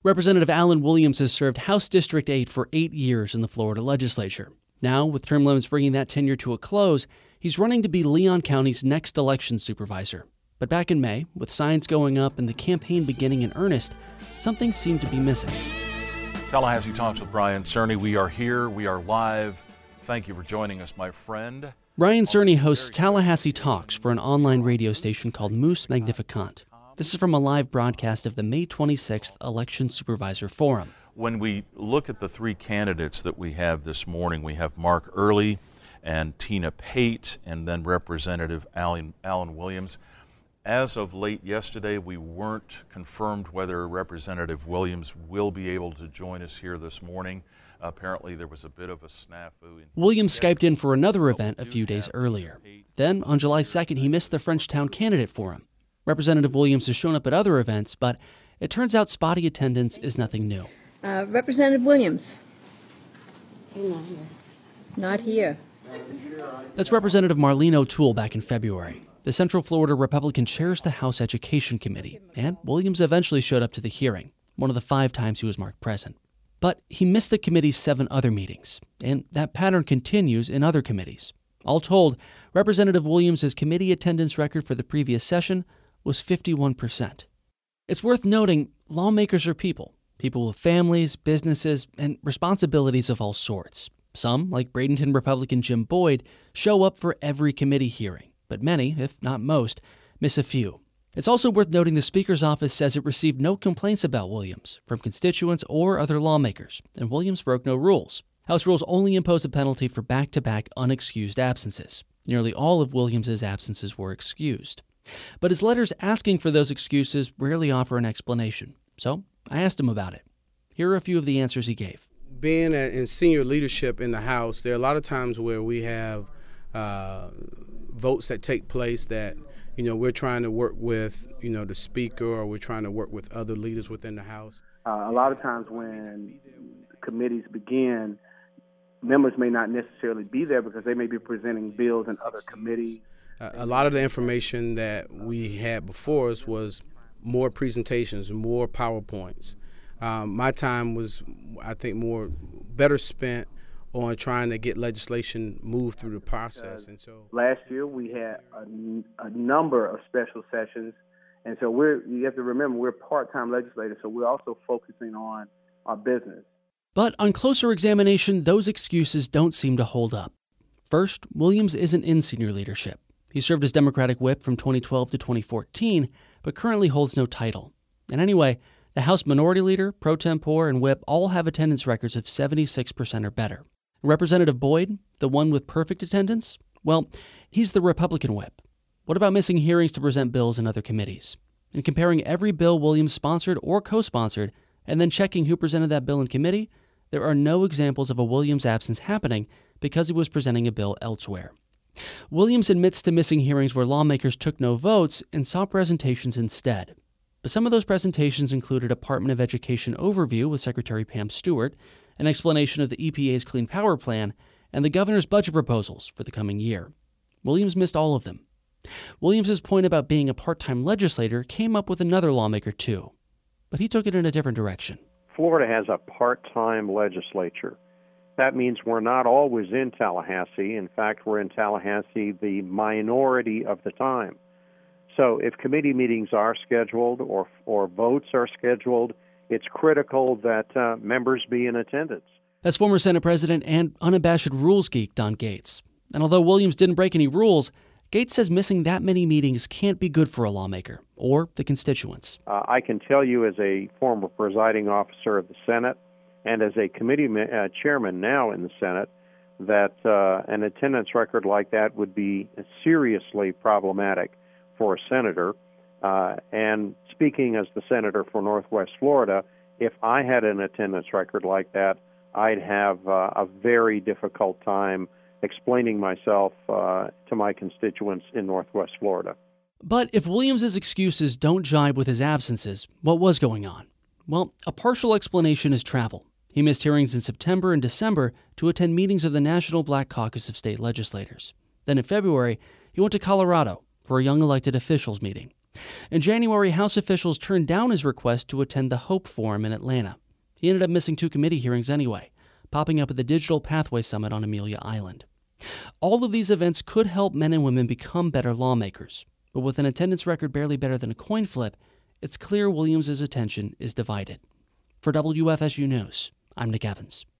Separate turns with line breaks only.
Representative Alan Williams has served House District 8 for 8 years in the Florida legislature. Now, with term limits bringing that tenure to a close, he's running to be Leon County's next election supervisor. But back in May, with signs going up and the campaign beginning in earnest, something seemed to be missing.
Tallahassee Talks with Ryan Cerny. We are here. We are live. Thank you for joining us, my friend.
Ryan Cerny hosts Tallahassee Talks for an online radio station called Moose Magnificant. This is from a live broadcast of the May 26th Election Supervisor Forum.
When we look at the three candidates that we have this morning, we have Mark Early and Tina Pate and then Representative Alan Williams. As of late yesterday, we weren't confirmed whether Representative Williams will be able to join us here this morning. Apparently, there was a bit of a snafu.
Williams Skyped in for another event a few days earlier. Then, on July 2nd, he missed the Frenchtown Candidate Forum. Representative Williams has shown up at other events, but it turns out spotty attendance is nothing new.
Representative Williams? Not here.
That's Representative Marlene O'Toole back in February. The Central Florida Republican chairs the House Education Committee, and Williams eventually showed up to the hearing, one of the 5 times he was marked present. But he missed the committee's 7 other meetings, and that pattern continues in other committees. All told, Representative Williams' committee attendance record for the previous session was 51%. It's worth noting, lawmakers are people with families, businesses, and responsibilities of all sorts. Some, like Bradenton Republican Jim Boyd, show up for every committee hearing, but many, if not most, miss a few. It's also worth noting the Speaker's office says it received no complaints about Williams from constituents or other lawmakers, and Williams broke no rules. House rules only impose a penalty for back-to-back unexcused absences. Nearly all of Williams' absences were excused. But his letters asking for those excuses rarely offer an explanation. So I asked him about it. Here are a few of the answers he gave.
Being in senior leadership in the House, there are a lot of times where we have votes that take place that, we're trying to work with, the Speaker, or we're trying to work with other leaders within the House.
A lot of times when committees begin, members may not necessarily be there because they may be presenting bills in other committees.
A lot of the information that we had before us was more presentations, more PowerPoints. My time was, I think, better spent on trying to get legislation moved through the process. And so
last year we had a number of special sessions, and so you have to remember we're part-time legislators, so we're also focusing on our business.
But on closer examination, those excuses don't seem to hold up. First, Williams isn't in senior leadership. He served as Democratic whip from 2012 to 2014, but currently holds no title. And anyway, the House Minority Leader, Pro Tempore, and Whip all have attendance records of 76% or better. Representative Boyd, the one with perfect attendance, well, he's the Republican whip. What about missing hearings to present bills in other committees? And comparing every bill Williams sponsored or co-sponsored, and then checking who presented that bill in committee, there are no examples of a Williams absence happening because he was presenting a bill elsewhere. Williams admits to missing hearings where lawmakers took no votes and saw presentations instead. But some of those presentations included a Department of Education overview with Secretary Pam Stewart, an explanation of the EPA's Clean Power Plan, and the governor's budget proposals for the coming year. Williams missed all of them. Williams' point about being a part-time legislator came up with another lawmaker too, but he took it in a different direction.
Florida has a part-time legislature. That means we're not always in Tallahassee. In fact, we're in Tallahassee the minority of the time. So if committee meetings are scheduled or votes are scheduled, it's critical that members be in attendance.
That's former Senate President and unabashed rules geek Don Gates. And although Williams didn't break any rules, Gates says missing that many meetings can't be good for a lawmaker or the constituents.
I can tell you as a former presiding officer of the Senate and as a committee chairman now in the Senate, that an attendance record like that would be seriously problematic for a senator. And speaking as the senator for Northwest Florida, if I had an attendance record like that, I'd have a very difficult time explaining myself to my constituents in Northwest Florida.
But if Williams' excuses don't jibe with his absences, what was going on? Well, a partial explanation is travel. He missed hearings in September and December to attend meetings of the National Black Caucus of State Legislators. Then in February, he went to Colorado for a young elected officials meeting. In January, House officials turned down his request to attend the Hope Forum in Atlanta. He ended up missing 2 committee hearings anyway, popping up at the Digital Pathway Summit on Amelia Island. All of these events could help men and women become better lawmakers, but with an attendance record barely better than a coin flip, it's clear Williams' attention is divided. For WFSU News, I'm Nick Evans.